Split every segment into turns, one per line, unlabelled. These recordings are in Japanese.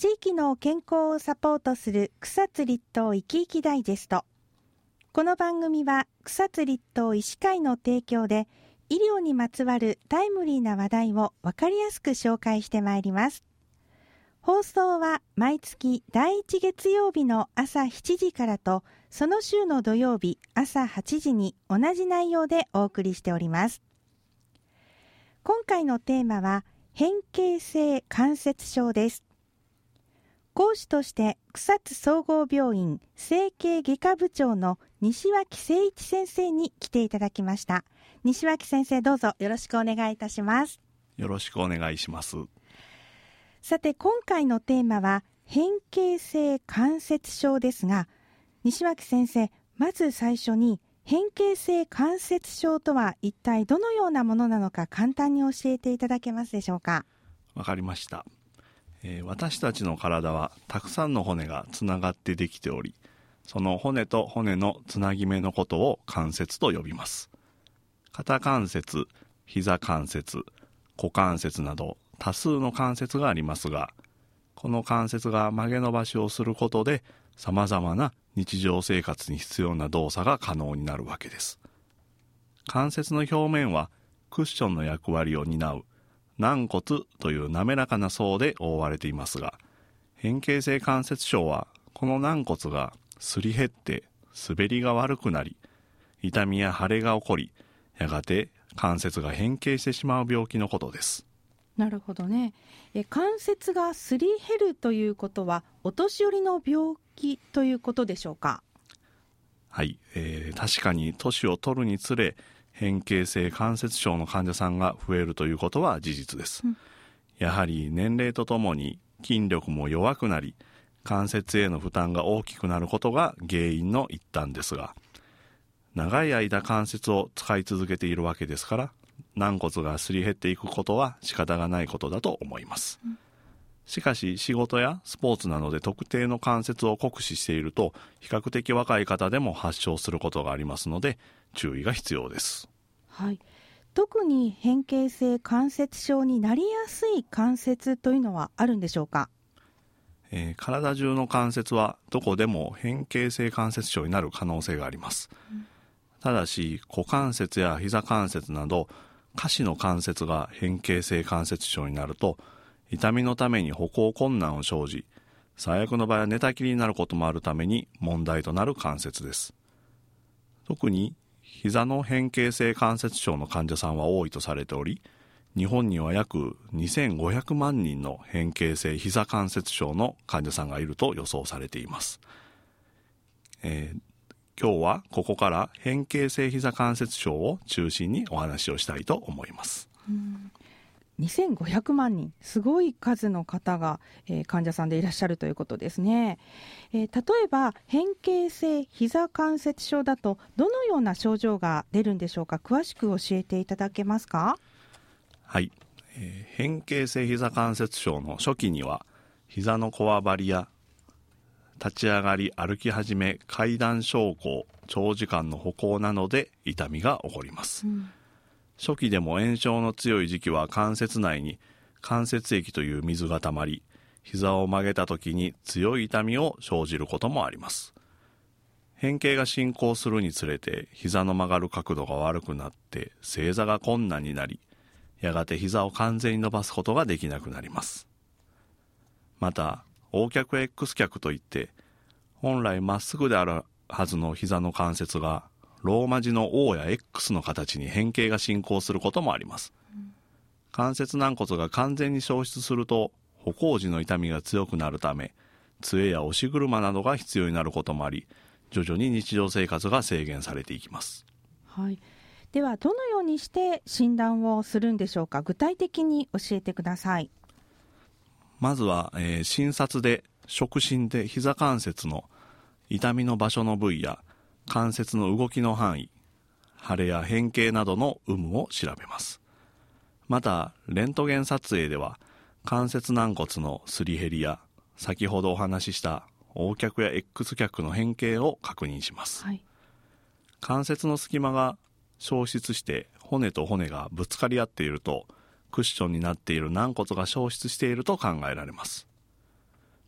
地域の健康をサポートする草津立東いきいきダイジェスト。この番組は草津立東医師会の提供で医療にまつわるタイムリーな話題を分かりやすく紹介してまいります。放送は毎月第1月曜日の朝7時からとその週の土曜日朝8時に同じ内容でお送りしております。今回のテーマは変形性関節症です。講師として草津総合病院整形外科部長の西脇誠一先生に来ていただきました。西脇先生、どうぞよろしくお願いいたします。
よろしくお願いします。
さて、今回のテーマは変形性関節症ですが、西脇先生、まず最初に変形性関節症とは一体どのようなものなのか簡単に教えていただけますでしょうか。
わかりました。私たちの体はたくさんの骨がつながってできており、その骨と骨のつなぎ目のことを関節と呼びます。肩関節、膝関節、股関節など多数の関節がありますが、この関節が曲げ伸ばしをすることでさまざまな日常生活に必要な動作が可能になるわけです。関節の表面はクッションの役割を担う軟骨という滑らかな層で覆われていますが、変形性関節症はこの軟骨がすり減って滑りが悪くなり、痛みや腫れが起こり、やがて関節が変形してしまう病気のことです。
なるほどね。関節がすり減るということはお年寄りの病気ということでしょうか。
はい、確かに年を取るにつれ変形性関節症の患者さんが増えるということは事実です。やはり年齢とともに筋力も弱くなり、関節への負担が大きくなることが原因の一端ですが、長い間関節を使い続けているわけですから、軟骨がすり減っていくことは仕方がないことだと思います。しかし仕事やスポーツなどで特定の関節を酷使していると、比較的若い方でも発症することがありますので注意が必要です。
はい、特に変形性関節症になりやすい関節というのはあるんでしょうか。
体中の関節はどこでも変形性関節症になる可能性があります。ただし股関節や膝関節など下肢の関節が変形性関節症になると、痛みのために歩行困難を生じ、最悪の場合は寝たきりになることもあるために問題となる関節です。特に膝の変形性関節症の患者さんは多いとされており、日本には約2500万人の変形性膝関節症の患者さんがいると予想されています。今日はここから変形性膝関節症を中心にお話をしたいと思います。
2500万人、すごい数の方が、患者さんでいらっしゃるということですね。例えば変形性膝関節症だとどのような症状が出るんでしょうか。詳しく教えていただけますか。
はい、変形性膝関節症の初期には膝のこわばりや立ち上がり、歩き始め、階段昇降、長時間の歩行などで痛みが起こります。初期でも炎症の強い時期は関節内に関節液という水がたまり、膝を曲げた時に強い痛みを生じることもあります。変形が進行するにつれて膝の曲がる角度が悪くなって正座が困難になり、やがて膝を完全に伸ばすことができなくなります。また横脚 X 脚といって、本来まっすぐであるはずの膝の関節がローマ字の O や X の形に変形が進行することもあります。関節軟骨が完全に消失すると歩行時の痛みが強くなるため、杖や押し車などが必要になることもあり、徐々に日常生活が制限されていきます。
はい、ではどのようにして診断をするんでしょうか。具体的に教えてください。
まずは、診察で触診で膝関節の痛みの場所の部位や関節の動きの範囲、腫れや変形などの有無を調べます。またレントゲン撮影では関節軟骨のすり減りや先ほどお話しした横脚や X 脚の変形を確認します。関節の隙間が消失して骨と骨がぶつかり合っていると、クッションになっている軟骨が消失していると考えられます。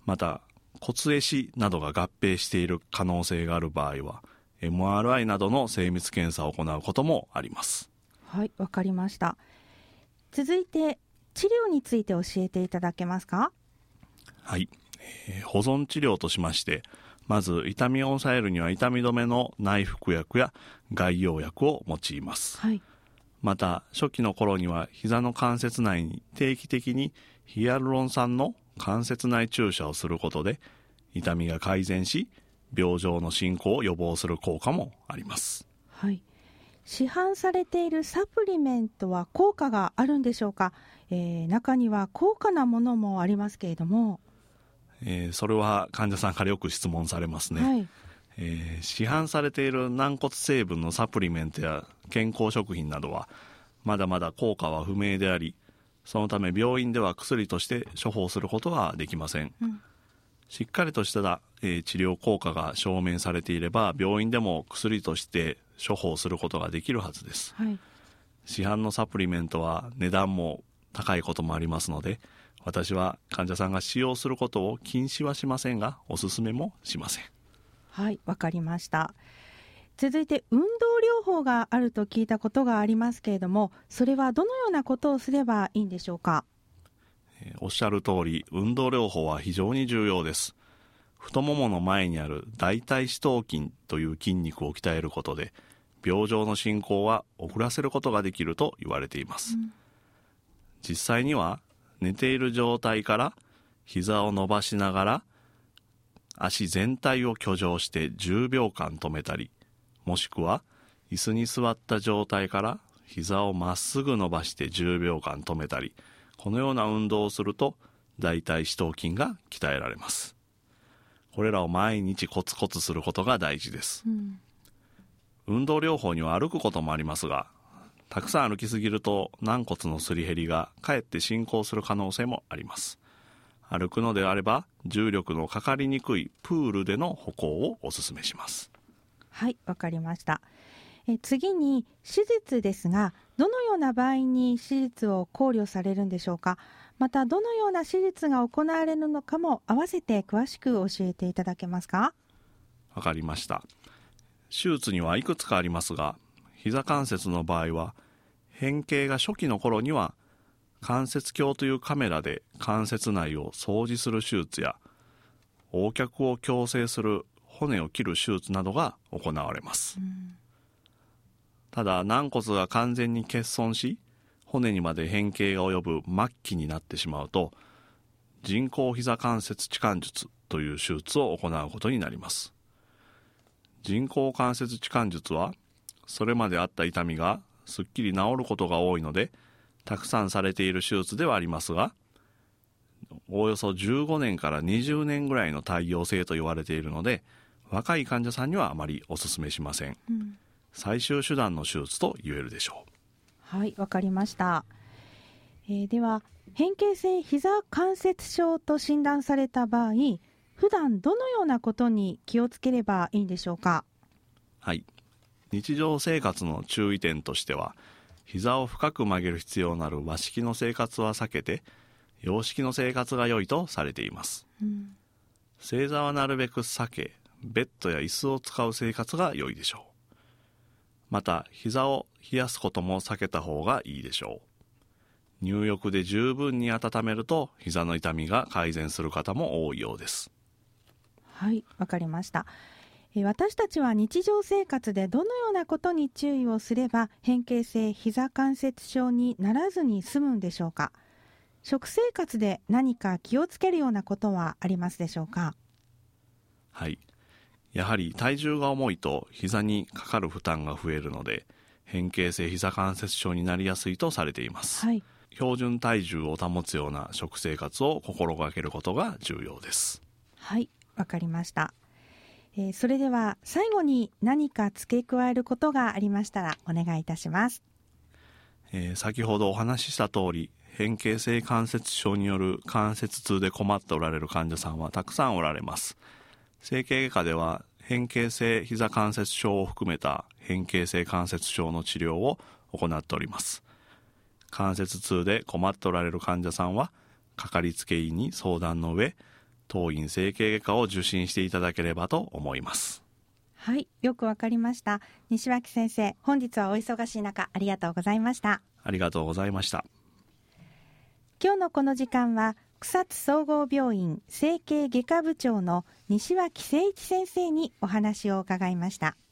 また骨壊死などが合併している可能性がある場合は MRI などの精密検査を行うこともあります。
はい、わかりました。続いて治療について教えていただけますか？
はい、保存治療としまして、まず痛みを抑えるには痛み止めの内服薬や外用薬を用います。
はい、
また初期の頃には膝の関節内に定期的にヒアルロン酸の関節内注射をすることで痛みが改善し、病状の進行を予防する効果もあります。
はい、市販されているサプリメントは効果があるんでしょうか？中には高価なものもありますけれども。
それは患者さんからよく質問されますね。
はい、
市販されている軟骨成分のサプリメントや健康食品などはまだまだ効果は不明であり、そのため病院では薬として処方することはできません。しっかりとした、治療効果が証明されていれば病院でも薬として処方することができるはずです。
はい、
市販のサプリメントは値段も高いこともありますので、私は患者さんが使用することを禁止はしませんが、お勧めもしません。
はい、わかりました。続いて運動療法があると聞いたことがありますけれども、それはどのようなことをすればいいんでしょうか？
おっしゃる通り、運動療法は非常に重要です。太ももの前にある大腿四頭筋という筋肉を鍛えることで病状の進行は遅らせることができると言われています。実際には寝ている状態から膝を伸ばしながら足全体を挙上して10秒間止めたり、もしくは椅子に座った状態から膝をまっすぐ伸ばして10秒間止めたり、このような運動をすると大腿四頭筋が鍛えられます。これらを毎日コツコツすることが大事です。運動療法には歩くこともありますが、たくさん歩きすぎると軟骨のすり減りがかえって進行する可能性もあります。歩くのであれば重力のかかりにくいプールでの歩行をお勧めします。
はい、わかりました。次に手術ですが、どのような場合に手術を考慮されるんでしょうか？またどのような手術が行われるのかも合わせて詳しく教えていただけますか？
わかりました。手術にはいくつかありますが、膝関節の場合は変形が初期の頃には関節鏡というカメラで関節内を掃除する手術や横脚を矯正する骨を切る手術などが行われます。ただ軟骨が完全に欠損し骨にまで変形が及ぶ末期になってしまうと、人工膝関節置換術という手術を行うことになります。人工関節置換術はそれまであった痛みがすっきり治ることが多いのでたくさんされている手術ではありますが、おおよそ15年から20年ぐらいの耐用性と言われているので、若い患者さんにはあまりお勧めしません。最終手段の手術と言えるでしょう。
はい、わかりました。では変形性膝関節症と診断された場合、普段どのようなことに気をつければいいんでしょうか？
はい、日常生活の注意点としては、膝を深く曲げる必要のある和式の生活は避けて洋式の生活が良いとされています。正座はなるべく避け、ベッドや椅子を使う生活が良いでしょう。また膝を冷やすことも避けた方がいいでしょう。入浴で十分に温めると膝の痛みが改善する方も多いようです。
はい、わかりました。私たちは日常生活でどのようなことに注意をすれば変形性膝関節症にならずに済むんでしょうか？食生活で何か気をつけるようなことはありますでしょうか？
はい、やはり体重が重いと膝にかかる負担が増えるので変形性膝関節症になりやすいとされています。標準体重を保つような食生活を心がけることが重要です。
はい、わかりました。それでは最後に何か付け加えることがありましたらお願いいたします。
先ほどお話しした通り、変形性関節症による関節痛で困っておられる患者さんはたくさんおられます。整形外科では変形性膝関節症を含めた変形性関節症の治療を行っております。関節痛で困っておられる患者さんはかかりつけ医に相談の上、 当院整形外科を受診していただければと思います。
はい、よくわかりました。西脇先生、本日はお忙しい中ありがとうございました。
ありがとうございました。
今日のこの時間は草津総合病院整形外科部長の西脇誠一先生にお話を伺いました。